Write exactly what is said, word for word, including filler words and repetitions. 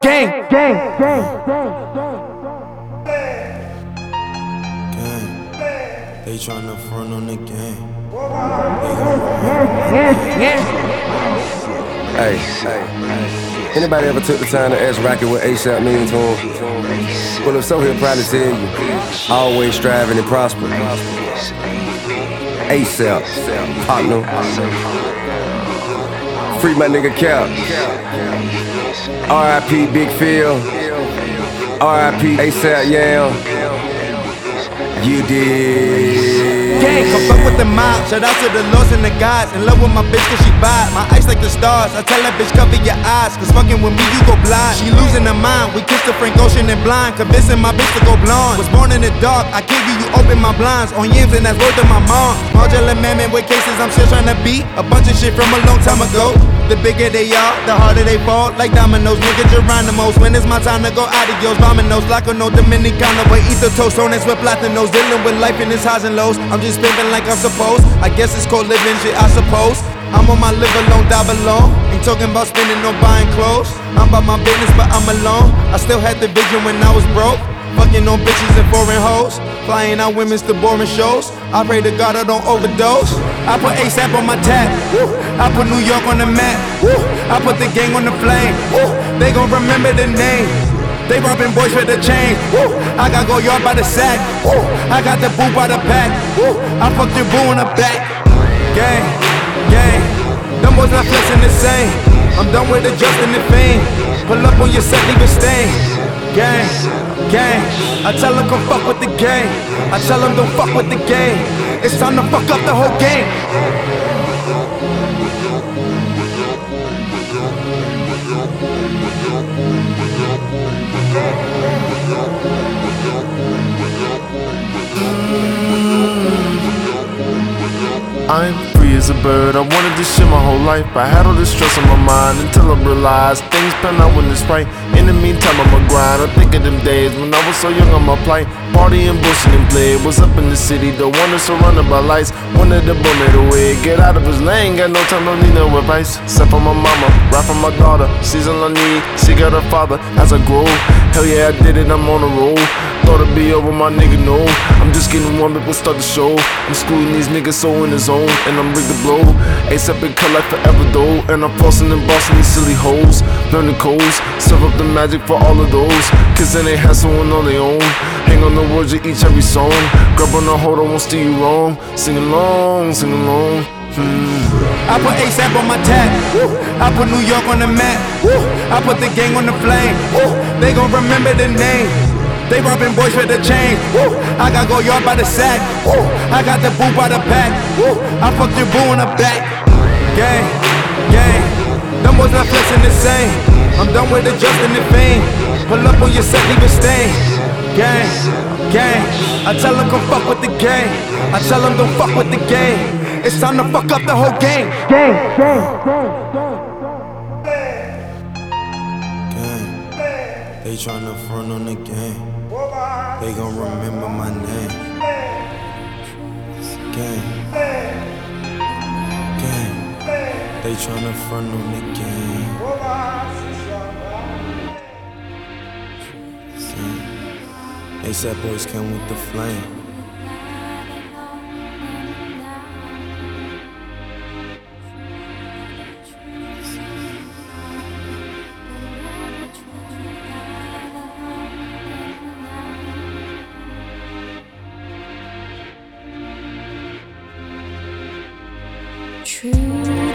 Gang, gang, gang, gang, Gang. They tryna front on the gang. Hey, hey, anybody ever took the time to ask Rocky what ASAP mean to him? Well, if so, he'll probably tell you, always striving and prosper. ASAP, partner. Free my nigga Cap. R I P Big Phil. R I P ASAP Yam. You did. Gang, come fuck with the mob. Shout out to the lords and the gods. In love with my bitch cause she vibe. My eyes like the stars. I tell that bitch cover your eyes, cause fucking with me you go blind. She losing her mind. We kissed the Frank Ocean and blind, convincing my bitch to go blonde. Was born in the dark. I give you, you open my blinds. On yams and that's worth of my mom. Modular amendment with cases I'm still trying to beat. A bunch of shit from a long time ago. The bigger they are, the harder they fall. Like dominoes, nigga Geronimo's. When it's my time to go adios, vominos. Like a no Dominicano, but eat the toast on with platinos. Dealing with life in its highs and lows. I'm just pimping like I'm supposed. I guess it's called living shit, I suppose. I'm on my live alone, die alone. Ain't talking about spending or buying clothes. I'm about my business, but I'm alone. I still had the vision when I was broke. Fucking on bitches and foreign hoes. Flying out women's to boring shows. I pray to God I don't overdose. I put ASAP on my tap. I put New York on the map. I put the gang on the flame. They gon' remember the name. They robbing boys for the chain. I got go yard by the sack. I got the boo by the pack. I fucked your boo in the back. Gang, gang. Them boys not flexing the same. I'm done with the Justin and fame. Pull up on your set, leave a stain. Gang, gang. I tell them come fuck with the gang. I tell them don't fuck with the gang. It's time to fuck up the whole game. I'm free as a bird, I wanted this shit my whole life. I had all this stress on my mind until I realized things pan out when it's right. In the meantime I'm a grind, I think of them days when I was so young on my plight. Partying, bullshit and play, was up in the city, the one that's surrounded by lights. Wanted the boy made away, get out of his lane, got no time, don't need no advice. Except for my mama, right for my daughter, she's all I need, she got her father as I grow. Hell yeah I did it, I'm on a roll. Thought it'd be over, my nigga, no. I'm just getting warm, but we'll start the show. I'm schooling these niggas so in the zone, and I'm rigged to blow. ASAP been cut like forever though, and I'm flossing and bossing these silly hoes. Learning codes, serve up the magic for all of those. Cause then they hassling on their own. Hang on the words of each every song. Grab on the hold, I won't steer you wrong. Sing along, sing along. Hmm. I put ASAP on my tap. I put New York on the map. I put the gang on the flame. They gon' remember the name. They robbing boys for the chain. I got go yard by the sack. I got the boo by the pack. I fucked your boo in the back. Gang, gang. Them boys not flexing the same. I'm done with the Justin and fame. Pull up on your set, leave a stain. Gang, gang. I tell them come fuck with the gang. I tell them don't fuck with the gang. It's time to fuck up the whole game. gang, gang, gang. They tryna front on the gang. They gon' remember my name. Gang. Gang. They tryna front on the gang. Gang. ASAP boys come with the flame. True.